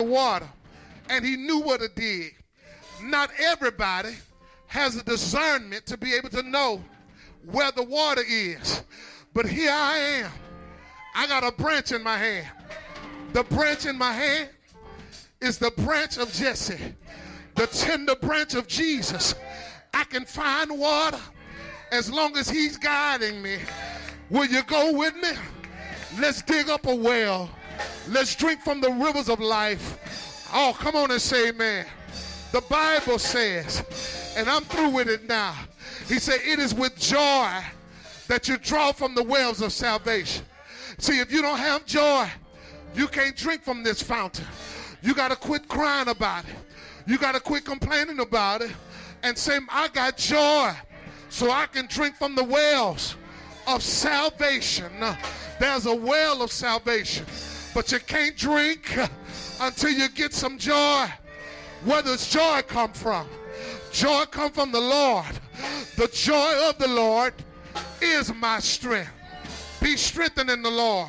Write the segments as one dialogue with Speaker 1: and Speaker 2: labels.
Speaker 1: water, and he knew what to dig. Not everybody has a discernment to be able to know where the water is. But here I am. I got a branch in my hand. The branch in my hand is the branch of Jesse, the tender branch of Jesus. I can find water as long as he's guiding me. Will you go with me? Let's dig up a well. Let's drink from the rivers of life. Oh, come on and say amen. The Bible says, and I'm through with it now. He said, it is with joy that you draw from the wells of salvation. See, if you don't have joy, you can't drink from this fountain. You got to quit crying about it. You got to quit complaining about it and say, I got joy so I can drink from the wells of salvation. There's a well of salvation, but you can't drink until you get some joy. Where does joy come from? Joy come from the Lord. The joy of the Lord is my strength. Be strengthened in the Lord.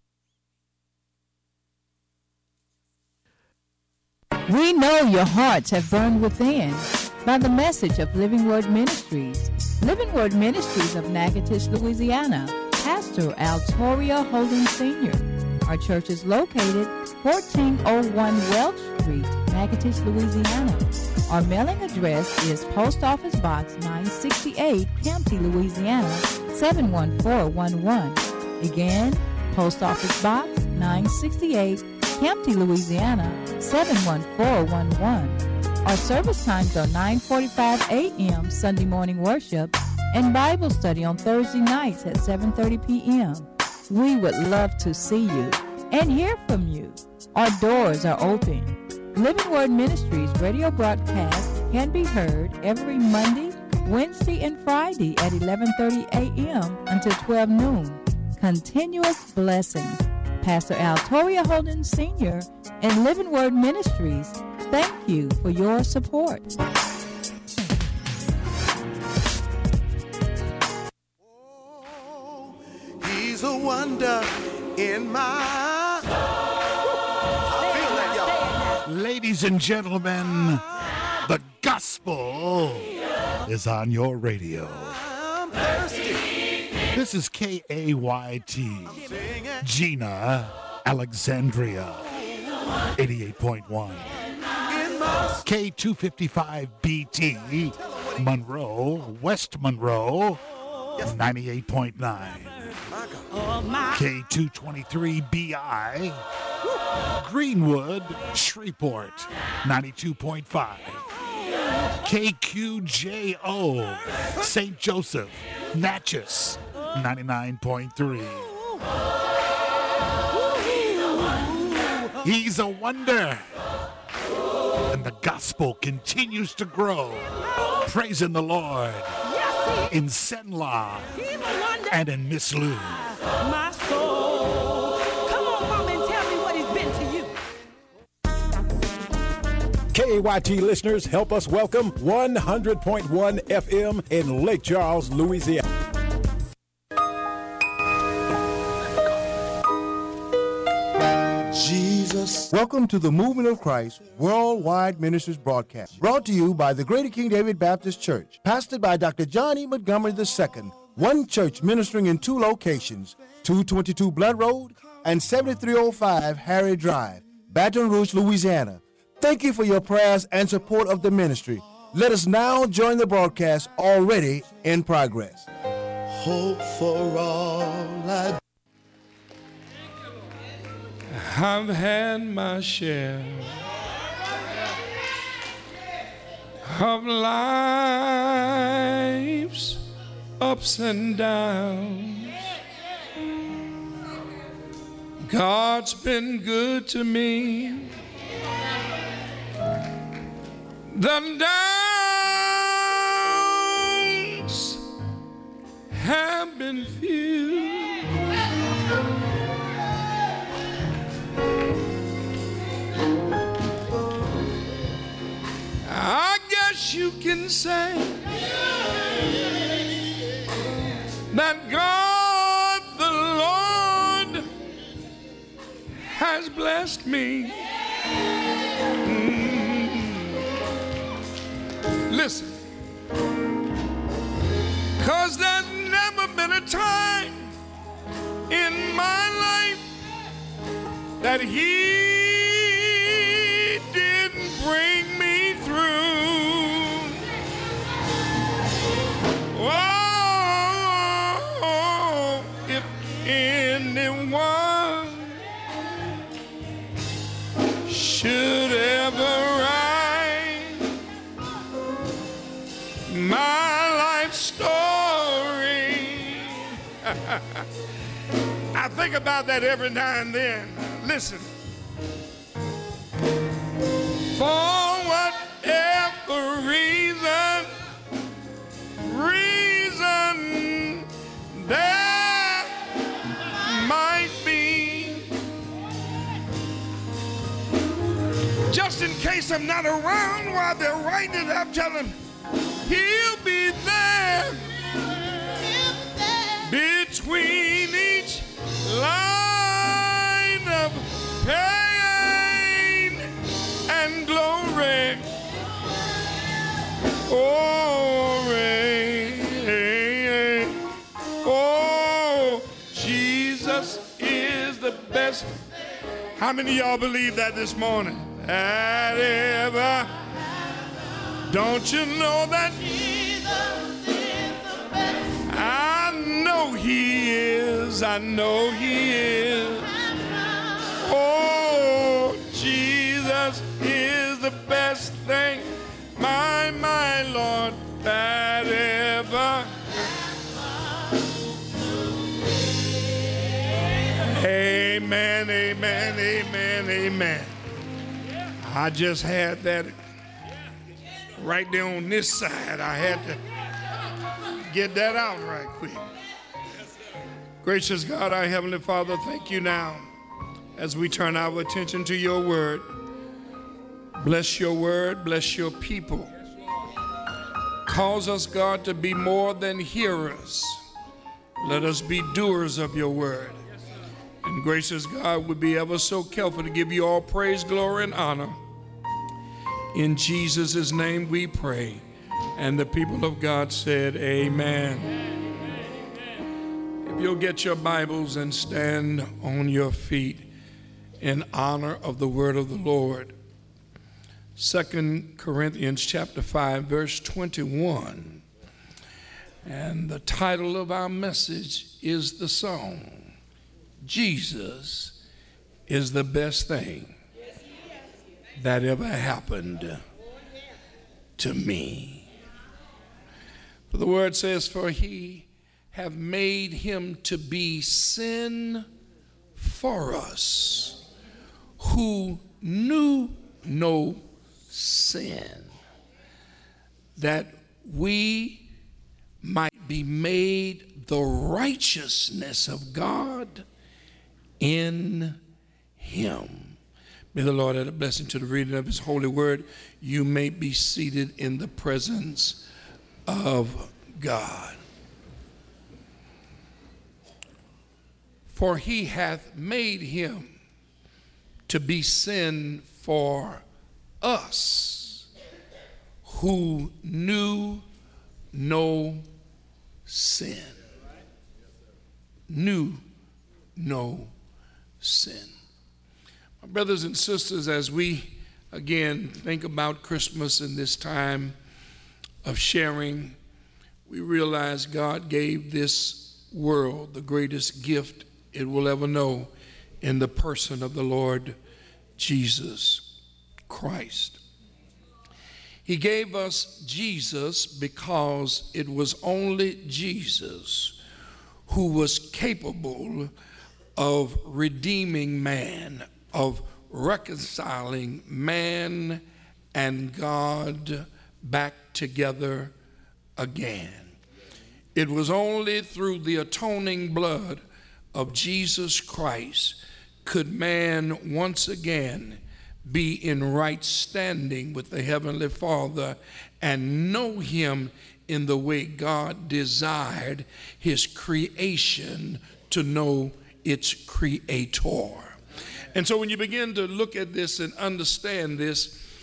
Speaker 2: We know your hearts have burned within by the message of Living Word Ministries. Living Word Ministries of Natchitoches, Louisiana. Pastor Altoria Holden Sr. Our church is located 1401 Welch Street, Natchitoches, Louisiana. Our mailing address is Post Office Box 968, Kempty, Louisiana 71411. Again, Post Office Box 968, Kempty, Louisiana 71411. Our service times are 9:45 a.m. Sunday morning worship and Bible study on Thursday nights at 7:30 p.m. We would love to see you and hear from you. Our doors are open. Living Word Ministries radio broadcast can be heard every Monday, Wednesday, and Friday at 11:30 a.m. until 12 noon. Continuous blessings. Pastor Altoria Holden Sr. and Living Word Ministries, thank you for your support.
Speaker 3: Oh, he's a wonder in my soul. I feel that, y'all.
Speaker 4: Ladies and gentlemen, the gospel is on your radio.
Speaker 3: I'm thirsty.
Speaker 4: This is KAYT, Gina, Alexandria, 88.1. K255BT, Monroe, West Monroe, 98.9. K223BI, Greenwood, Shreveport, 92.5. KQJO, St. Joseph, Natchez, 99.3. He's a wonder. And the gospel continues to grow. Praising the Lord in Senla and in Miss Lou.
Speaker 5: My soul. Come on, Mama, and tell me what he's been to you.
Speaker 6: KAYT listeners, help us welcome 100.1 FM in Lake Charles, Louisiana.
Speaker 3: Jesus.
Speaker 7: Welcome to the Movement of Christ Worldwide Ministries broadcast, brought to you by the Greater King David Baptist Church, pastored by Dr. John E. Montgomery II, one church ministering in two locations, 222 Blood Road and 7305 Harry Drive, Baton Rouge, Louisiana. Thank you for your prayers and support of the ministry. Let us now join the broadcast already in progress.
Speaker 3: Hope for all I
Speaker 8: I've had my share of life's ups and downs. God's been good to me. The downs have been few. I guess you can say that God the Lord has blessed me Listen. Because there's never been a time in my life that he didn't bring me through. Oh, if anyone should ever write my life story. I think about that every now and then. Listen. For whatever reason there might be, just in case I'm not around while they're writing it up, tell him he'll be there between each line of pain and glory. Oh, Jesus is the best. How many of y'all believe that this morning? That ever. Don't you know that? Jesus is the best. I know he is. I know he is. Oh, Jesus is the best thing, my Lord, that ever. Amen, amen, amen, amen. I just had that right there on this side. I had to get that out right quick. Gracious God, our Heavenly Father, thank you now as we turn our attention to your word. Bless your word, bless your people. Cause us, God, to be more than hearers. Let us be doers of your word. And gracious God, we'll be ever so careful to give you all praise, glory, and honor. In Jesus' name we pray. And the people of God said, amen. If you'll get your Bibles and stand on your feet in honor of the word of the Lord. 2 Corinthians chapter 5, verse 21. And the title of our message is the song, Jesus is the best thing that ever happened to me. For the word says, for he have made him to be sin for us, who knew no sin, that we might be made the righteousness of God in him. May the Lord add a blessing to the reading of his holy word. You may be seated in the presence of God. For he hath made him to be sin for us, who knew no sin. Knew no sin. My brothers and sisters, as we again think about Christmas and this time of sharing, we realize God gave this world the greatest gift it will ever know in the person of the Lord Jesus Christ. He gave us Jesus because it was only Jesus who was capable of redeeming man, of reconciling man and God back together again. It was only through the atoning blood of Jesus Christ could man once again be in right standing with the Heavenly Father and know him in the way God desired his creation to know its creator. And so when you begin to look at this and understand this,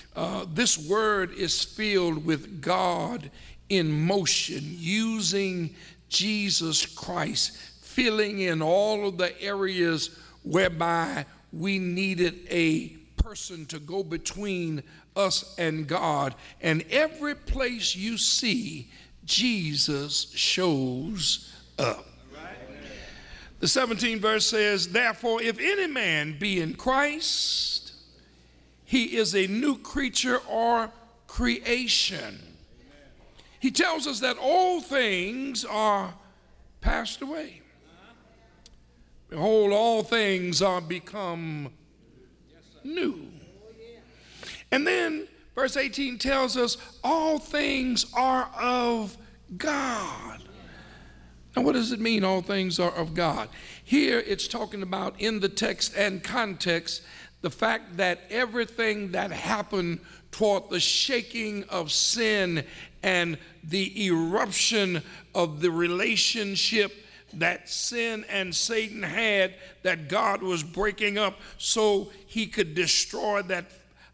Speaker 8: This word is filled with God in motion, using Jesus Christ, filling in all of the areas whereby we needed a person to go between us and God. And every place you see, Jesus shows up. The 17th verse says, therefore, if any man be in Christ, he is a new creature or creation. He tells us that all things are passed away. Behold, all things are become new. And then verse 18 tells us all things are of God. Now, what does it mean, all things are of God? Here it's talking about, in the text and context, the fact that everything that happened toward the shaking of sin and the eruption of the relationship that sin and Satan had, that God was breaking up so he could destroy that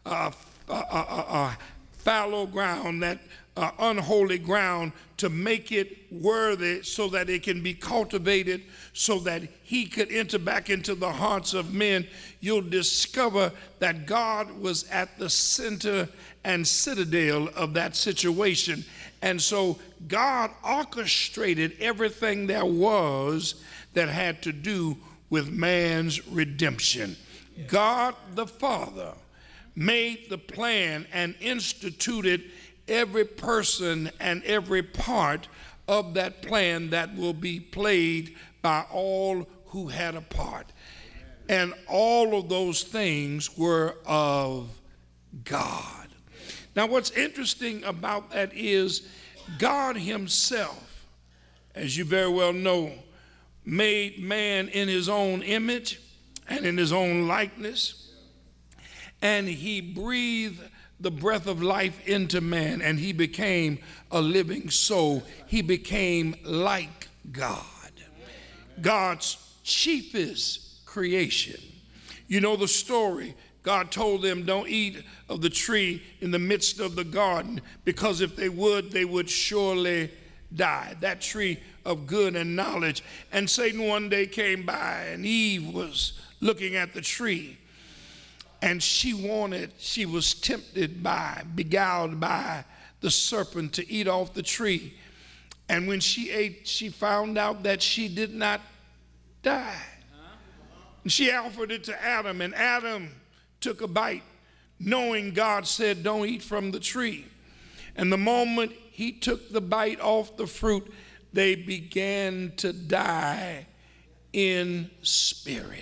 Speaker 8: fallow ground, that unholy ground, to make it worthy so that it can be cultivated, so that he could enter back into the hearts of men. You'll discover that God was at the center and citadel of that situation. And so God orchestrated everything there was that had to do with man's redemption. God the Father made the plan and instituted every person and every part of that plan that will be played by all who had a part. And all of those things were of God. Now, what's interesting about that is God himself, as you very well know, made man in his own image and in his own likeness, and he breathed the breath of life into man, and he became a living soul. He became like God, God's chiefest creation. You know the story. God told them, don't eat of the tree in the midst of the garden, because if they would surely die. That tree of good and knowledge. And Satan one day came by, and Eve was looking at the tree, and she was tempted by, beguiled by the serpent to eat off the tree. And when she ate, she found out that she did not die. And she offered it to Adam, and Adam took a bite, knowing God said, don't eat from the tree. And the moment he took the bite off the fruit, they began to die in spirit.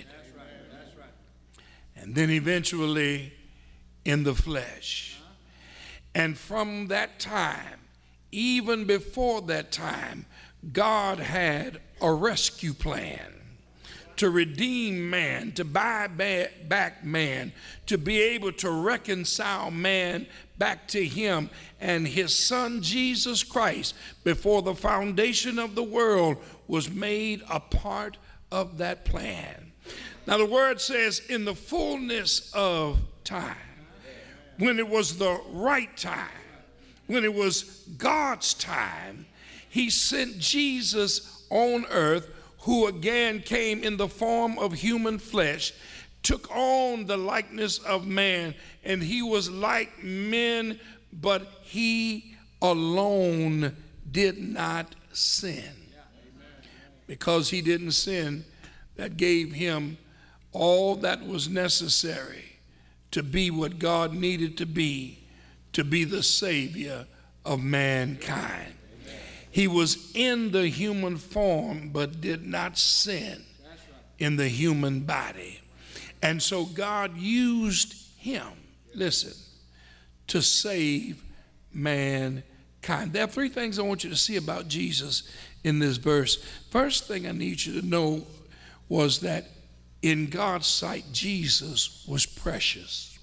Speaker 8: And then eventually in the flesh. And from that time, even before that time, God had a rescue plan to redeem man, to buy back man, to be able to reconcile man back to him. And his son Jesus Christ, before the foundation of the world, was made a part of that plan. Now the word says, in the fullness of time, when it was the right time, when it was God's time, he sent Jesus on earth, who again came in the form of human flesh, took on the likeness of man, and he was like men, but he alone did not sin. Because he didn't sin, that gave him all that was necessary to be what God needed to be the Savior of mankind. He was in the human form, but did not sin in the human body. And so God used him, listen, to save mankind. There are three things I want you to see about Jesus in this verse. First thing I need you to know was that in God's sight, Jesus was precious.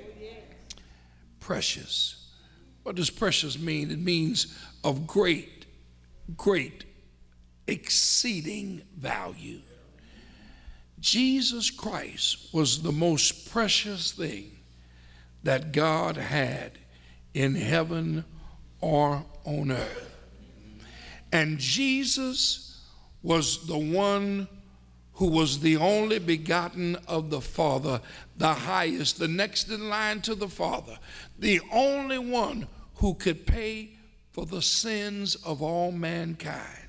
Speaker 8: Precious. What does precious mean? It means of great, exceeding value. Jesus Christ was the most precious thing that God had in heaven or on earth. And Jesus was the one who was the only begotten of the Father, the highest, the next in line to the Father, the only one who could pay for the sins of all mankind.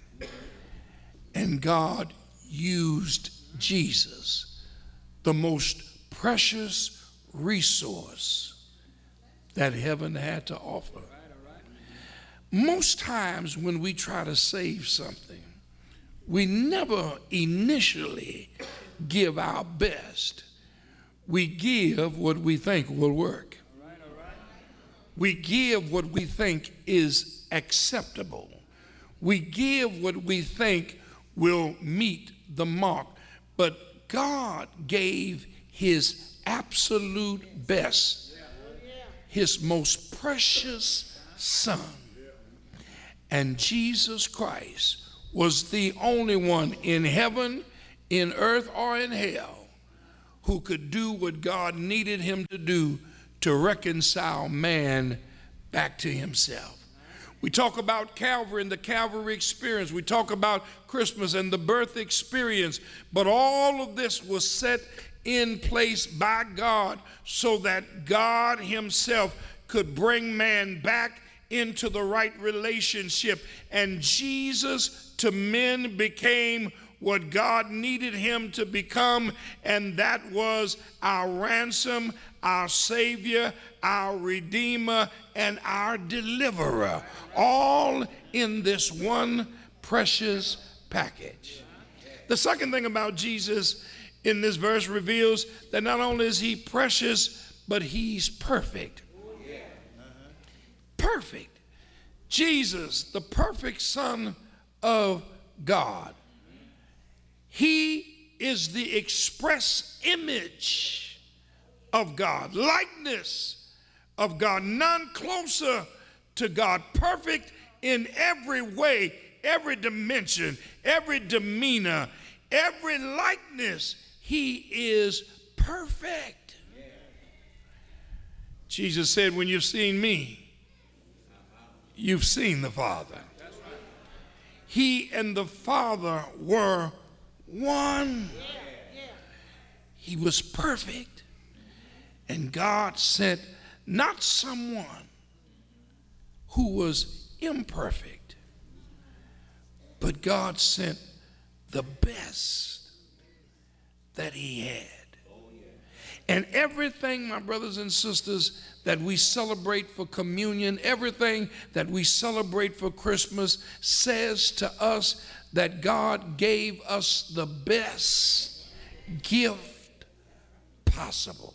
Speaker 8: And God used Jesus, the most precious resource that heaven had to offer. Most times when we try to save something, we never initially give our best. We give what we think will work. We give what we think is acceptable. We give what we think will meet the mark. But God gave his absolute best, his most precious son. And Jesus Christ was the only one in heaven, in earth, or in hell who could do what God needed him to do to reconcile man back to himself. We talk about Calvary and the Calvary experience. We talk about Christmas and the birth experience. But all of this was set in place by God so that God himself could bring man back into the right relationship. And Jesus to men became what God needed him to become, and that was our ransom, our Savior, our Redeemer, and our Deliverer, all in this one precious package. The second thing about Jesus in this verse reveals that not only is he precious, but he's perfect. Perfect. Jesus, the perfect Son of God. He is the express image of God, likeness of God, none closer to God, perfect in every way, every dimension, every demeanor, every likeness. He is perfect. Jesus said, when you've seen me, you've seen the Father. He and the Father were one. He was perfect. And God sent not someone who was imperfect, but God sent the best that he had. And everything, my brothers and sisters, that we celebrate for communion, everything that we celebrate for Christmas says to us that God gave us the best gift possible.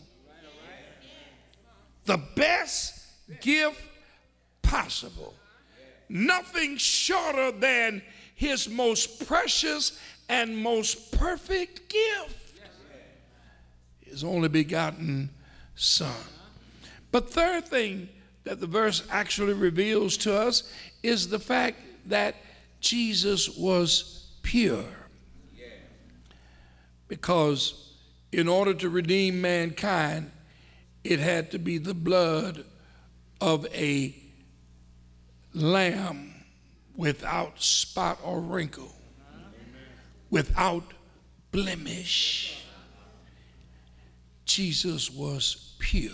Speaker 8: The best gift possible. Nothing shorter than his most precious and most perfect gift. His only begotten Son. But third thing that the verse actually reveals to us is the fact that Jesus was pure. Because in order to redeem mankind, it had to be the blood of a lamb without spot or wrinkle, without blemish. Jesus was pure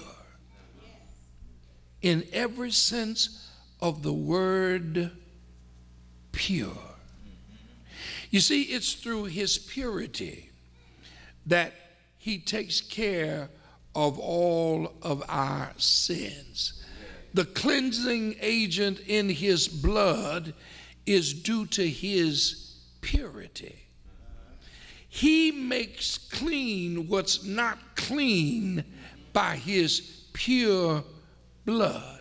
Speaker 8: in every sense of the word pure. You see, it's through his purity that he takes care of all of our sins. The cleansing agent in his blood is due to his purity. He makes clean what's not clean by his pure blood.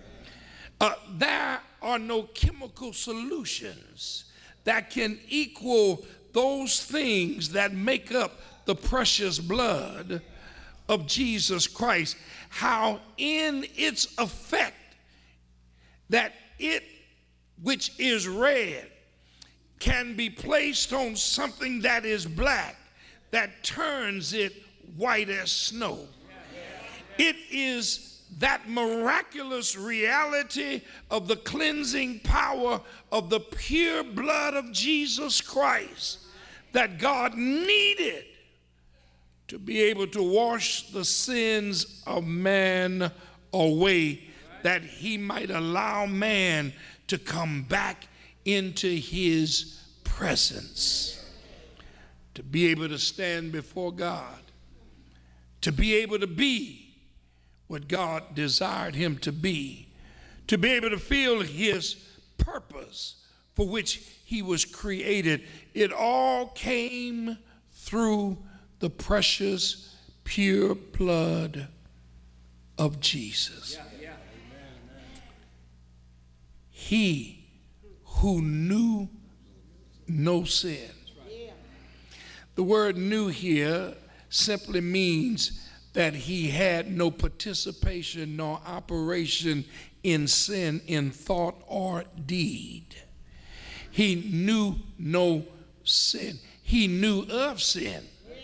Speaker 8: There are no chemical solutions that can equal those things that make up the precious blood of Jesus Christ. How in its effect that it which is red can be placed on something that is black, that turns it white as snow. It is that miraculous reality of the cleansing power of the pure blood of Jesus Christ that God needed to be able to wash the sins of man away, that he might allow man to come back into his presence, to be able to stand before God, to be able to be what God desired him to be able to feel his purpose for which he was created. It all came through the precious, pure blood of Jesus. He who knew no sin. The word "knew" here simply means that he had no participation nor operation in sin in thought or deed. He knew no sin. He knew of sin,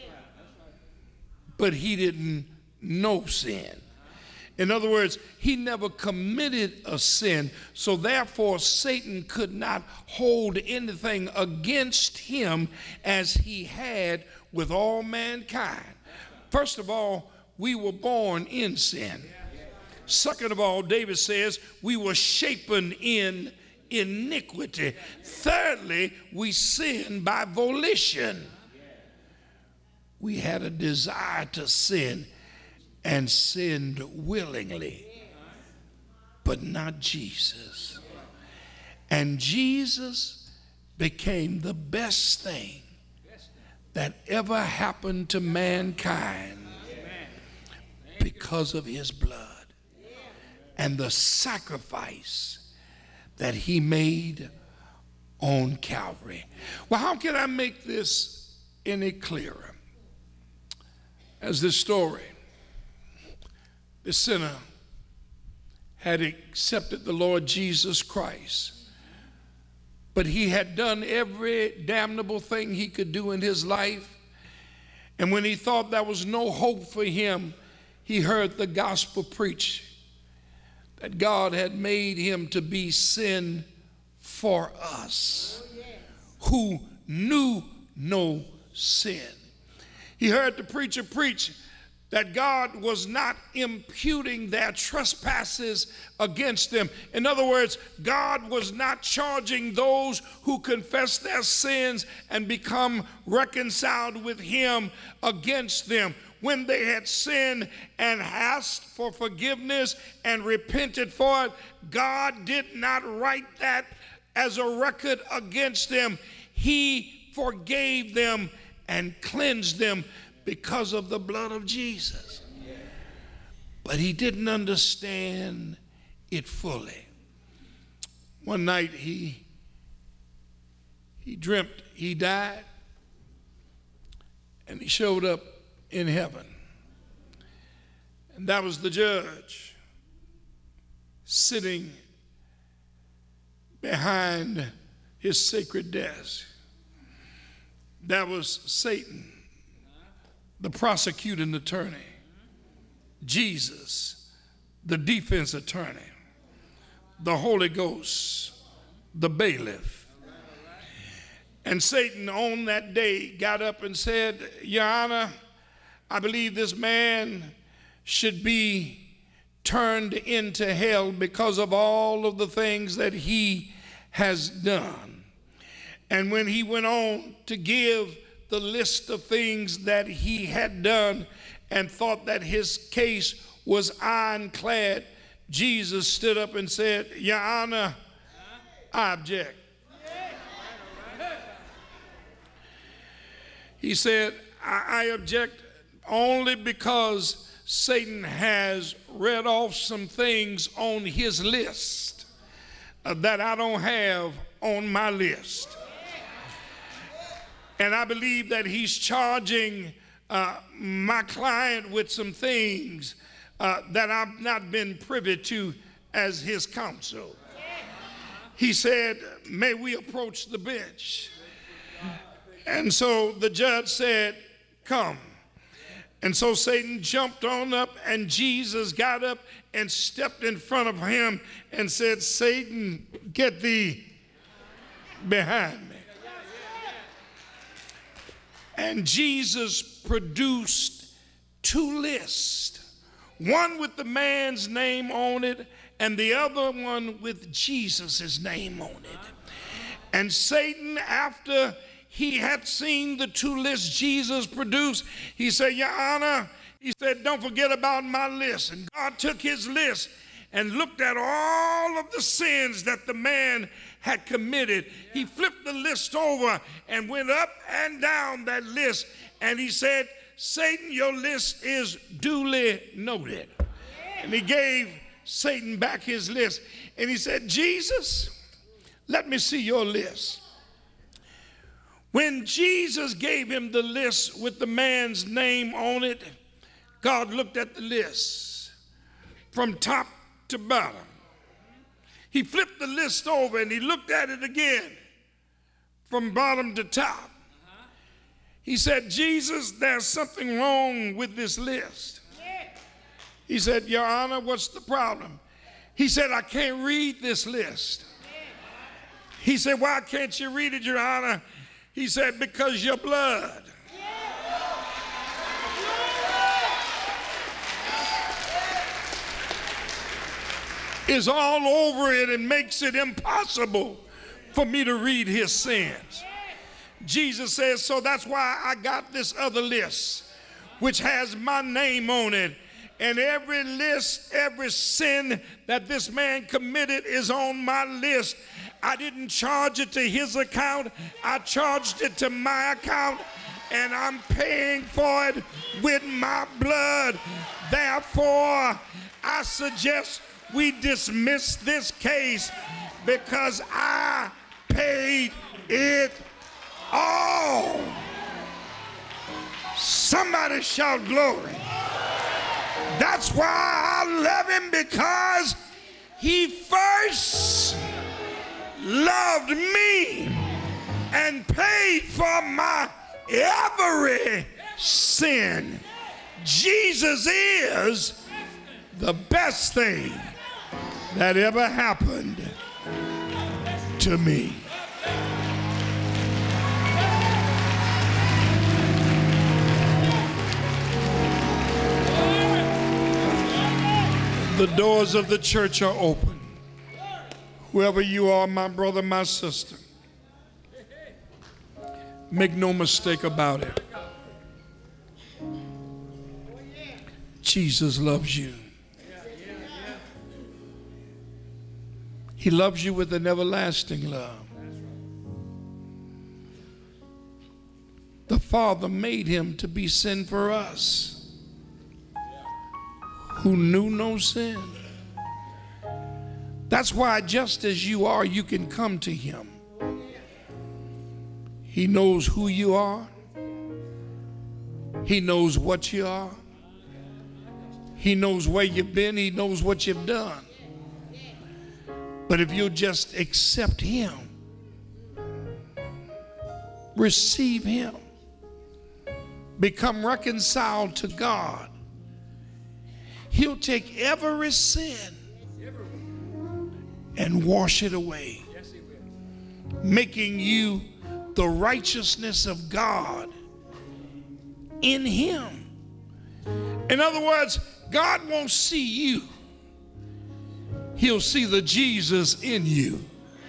Speaker 8: but he didn't know sin. In other words, he never committed a sin, so therefore Satan could not hold anything against him as he had with all mankind. First of all, we were born in sin. Second of all, David says we were shapen in iniquity. Thirdly, we sinned by volition. We had a desire to sin and sinned willingly, but not Jesus. And Jesus became the best thing that ever happened to mankind because of his blood and the sacrifice that he made on Calvary. Well, how can I make this any clearer? As this story, the sinner had accepted the Lord Jesus Christ, but he had done every damnable thing he could do in his life. And when he thought there was no hope for him, he heard the gospel preached that God had made him to be sin for us, who knew no sin. He heard the preacher preach that God was not imputing their trespasses against them. In other words, God was not charging those who confess their sins and become reconciled with him against them. When they had sinned and asked for forgiveness and repented for it, God did not write that as a record against them. He forgave them and cleansed them because of the blood of Jesus. But he didn't understand it fully. One night he dreamt he died, and he showed up in heaven. And that was the judge sitting behind his sacred desk. That was Satan, the prosecuting attorney, Jesus, the defense attorney, the Holy Ghost, the bailiff. And Satan on that day got up and said, Your Honor, I believe this man should be turned into hell because of all of the things that he has done. And when he went on to give the list of things that he had done and thought that his case was ironclad, Jesus stood up and said, Your Honor, I object. He said, I object only because Satan has read off some things on his list that I don't have on my list. And I believe that he's charging my client with some things that I've not been privy to as his counsel. He said, may we approach the bench? And so the judge said, come. And so Satan jumped on up, and Jesus got up and stepped in front of him and said, Satan, get thee behind me. And Jesus produced two lists, one with the man's name on it and the other one with Jesus' name on it. And Satan, after he had seen the two lists Jesus produced, he said, Your Honor, he said, don't forget about my list. And God took his list and looked at all of the sins that the man had committed. He flipped the list over and went up and down that list. And he said, Satan, your list is duly noted. And he gave Satan back his list. And he said, Jesus, let me see your list. When Jesus gave him the list with the man's name on it, God looked at the list from top to bottom. He flipped the list over and he looked at it again from bottom to top. He said, Jesus, there's something wrong with this list. He said, Your Honor, what's the problem? He said, I can't read this list. He said, why can't you read it, Your Honor? He said, because your blood is all over it and makes it impossible for me to read his sins. Jesus says, so that's why I got this other list, which has my name on it. And every list, every sin that this man committed is on my list. I didn't charge it to his account. I charged it to my account, and I'm paying for it with my blood. Therefore, I suggest we dismiss this case because I paid it all. Somebody shout glory. That's why I love him, because he first loved me and paid for my every sin. Jesus is the best thing that ever happened to me. The doors of the church are open. Whoever you are, my brother, my sister, make no mistake about it. Jesus loves you. He loves you with an everlasting love. The Father made him to be sin for us, who knew no sin. That's why just as you are, you can come to him. He knows who you are. He knows what you are. He knows where you've been. He knows what you've done. But if you'll just accept him, receive him, become reconciled to God, he'll take every sin and wash it away, making you the righteousness of God in him. In other words, God won't see you. He'll see the Jesus in you.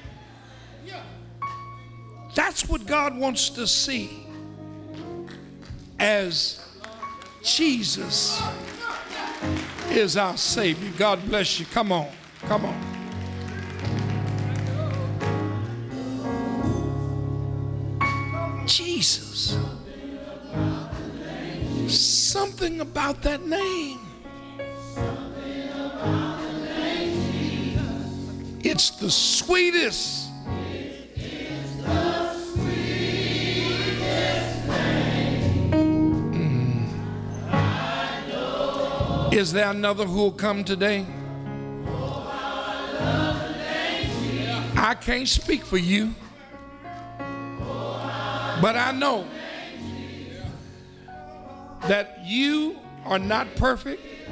Speaker 8: That's what God wants to see, as Jesus is our Savior. God bless you. Come on. Come on. Jesus. Something about that name. It's the sweetest. Is there another who will come today? I can't speak for you, but I know that you are not perfect,